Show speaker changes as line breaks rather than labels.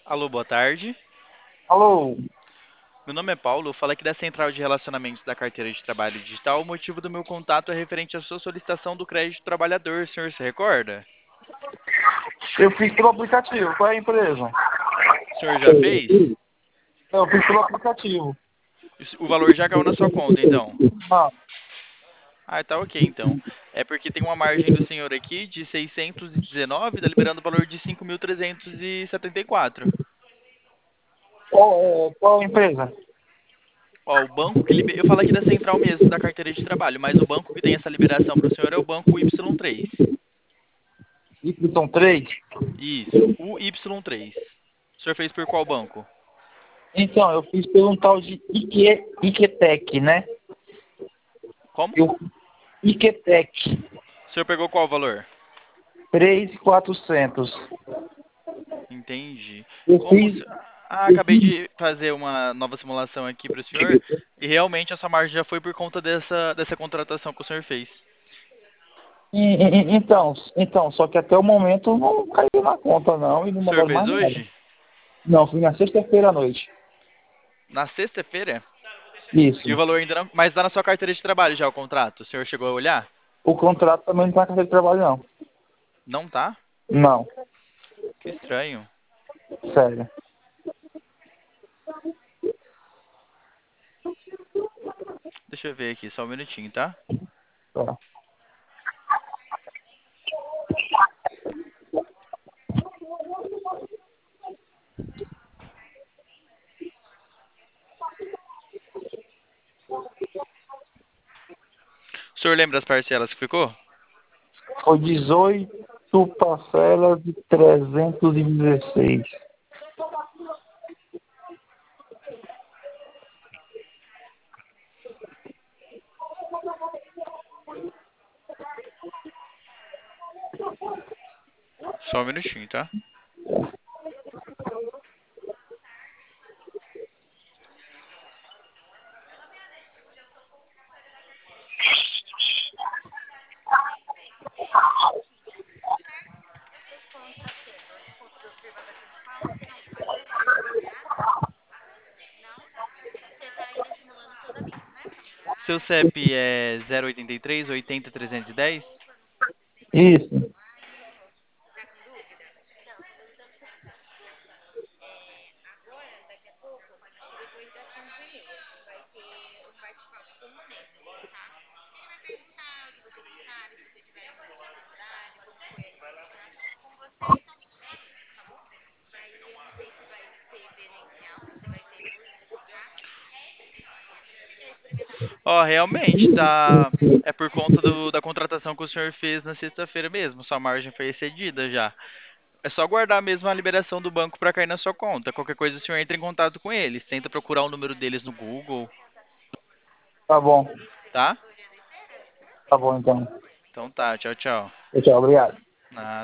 Alô, boa tarde.
Alô,
Meu nome é Paulo, eu falo aqui da Central de Relacionamentos da Carteira de Trabalho Digital. O motivo do meu contato é referente à sua solicitação do crédito trabalhador, o senhor se recorda?
eu fiz pelo aplicativo, qual é a empresa?
O senhor já fez?
Eu fiz pelo aplicativo.
O valor já caiu na sua conta, então.
Ah,
Ah, tá ok, então. É porque tem uma margem do senhor aqui de 619, tá liberando o valor de 5.374.
qual é a empresa?
Ó, o banco que eu falo aqui da Central mesmo, da Carteira de Trabalho, mas o banco que tem essa liberação para o senhor é o banco Y3.
Y3?
Isso, o Y3. O senhor fez por qual banco?
Então, eu fiz pelo um tal de Iquetec, né?
Como?
Eu, Iquetec,
O senhor pegou qual valor?
3.400.
Entendi.
Eu
Como o
fiz,
se- Ah,
eu
acabei
fiz,
de fazer uma nova simulação aqui para o senhor e realmente a sua margem já foi por conta dessa contratação que o senhor fez.
então, só que até o momento não caiu na conta não e não
O senhor
mandaram
fez
mais nada.
hoje?
Não, fui na sexta-feira à noite.
Na sexta-feira? E o
Isso.
valor ainda não. Mas está na sua carteira de trabalho já o contrato. O senhor chegou a olhar?
O contrato também não está na carteira de trabalho não.
Não tá?
Não,
Que estranho.
sério.
Deixa eu ver aqui, só um minutinho, tá?
Tá.
O senhor lembra as parcelas que ficou?
Foi 18 parcelas de 316.
Só um minutinho, tá? Seu CEP é 083 80 310?
Isso.
Ó, realmente, tá. É por conta da contratação que o senhor fez na sexta-feira mesmo. Sua margem foi excedida já. É só guardar mesmo a liberação do banco para cair na sua conta. Qualquer coisa, o senhor entra em contato com eles. Tenta procurar o número deles no Google,
Tá bom.
tá?
Tá bom, então.
Então tá, tchau, tchau.
Tchau, obrigado.
Nada.